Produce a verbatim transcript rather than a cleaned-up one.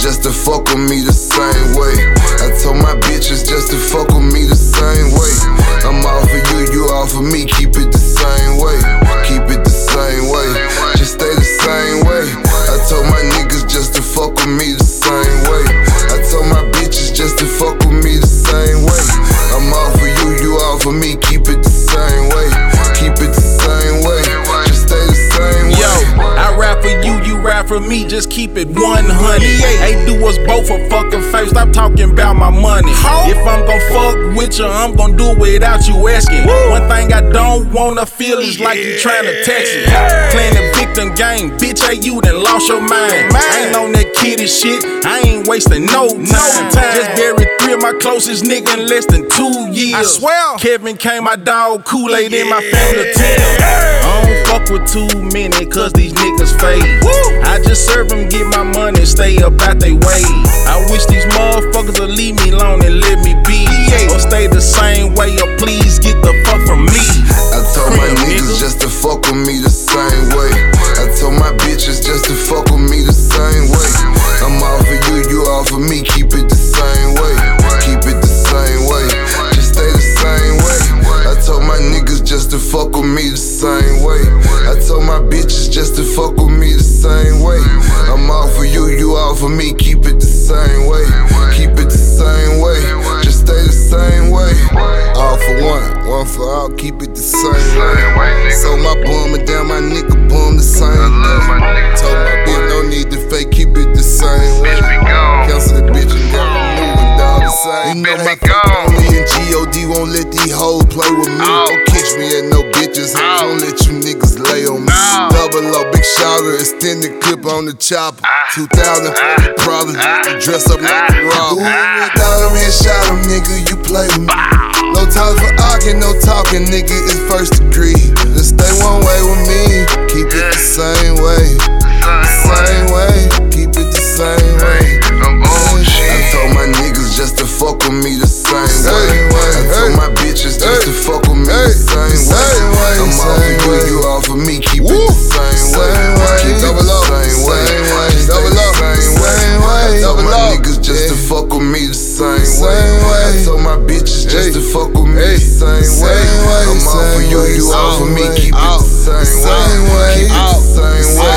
just to fuck with me the same way. I told my bitches just to fuck with me the same way. I'm all for you, you all for me, keep it the same way. Keep it the same way, just stay the same way. I told my niggas just to fuck with me the same way. I told my bitches just to fuck with me the same way. I'm all for you, you all for me, keep it the same way. Keep it the same way, just stay the same way. Yo, I rap for you, you rap for me, just keep it one hundred. Hey, do us both a fucking favor, stop talking about my money. If I'm gon' fuck with you, I'm gon' do it without you asking. One thing I don't wanna feel is like you tryna text me. Playing the victim game, bitch, hey, you done lost your mind. I ain't on that kiddie shit, I ain't wasting no time. Just buried three of my closest niggas in less than two years. I swear, Kevin came my dog, Kool-Aid in my family tail. I don't fuck with too many, cause these niggas fade. I just serve them, get my money, stay up out they way. I wish these motherfuckers would leave me alone and let me be, or stay the same way, or please get the fuck from me. I told my niggas just to fuck with me the same way. I told my bitches just to fuck with me the same way. I'm all for you, you all for me, keep it the same way. Keep it the same way, just stay the same way. I told my niggas just to fuck with me the same way. I told my bitches just to fuck with me the same way. I'm all for you, you all for me, keep it the same way. Keep it the same way, just stay the same way. All for one, one for all, keep it the same way. So my bum and down my nigga bum the same way. Told my bitch no need to fake, keep it the same way. Cancel the bitch and got moving dog the same. You know my family and G O D won't let these hoes play with me. Don't catch me at no bitches house, don't let you niggas lay on me. Double O, big shotter, extended clip on the chopper. two thousand forty problems, dress up like a robber. Dollar and shot him, nigga, you play with me. No time for arguing, no talking, nigga, it's first degree. Just stay one way with me, keep it the same way. The same way, keep it the same way. I told my niggas just to fuck with me the same way. I told my bitches just to fuck with me the same way. I'm all for you, you all for me, keep it the same way. Keep it the same way, just stay the same way. I told my niggas just to fuck with me the same way. I told my bitches just to fuck with me the same way. I'm all for you, you all for me, keep it the same way. Keep it the same way.